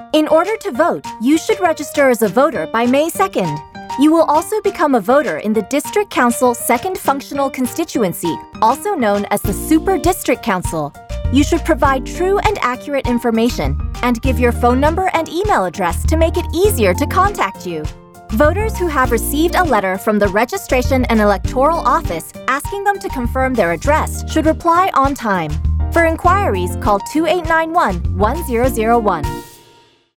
In order to vote, you should register as a voter by May 2nd. You will also become a voter in the District Council Second Functional Constituency, also known as the Super District Council. You should provide true and accurate information and give your phone number and email address to make it easier to contact you. Voters who have received a letter from the Registration and Electoral Office asking them to confirm their address should reply on time. For inquiries, call 2891-1001.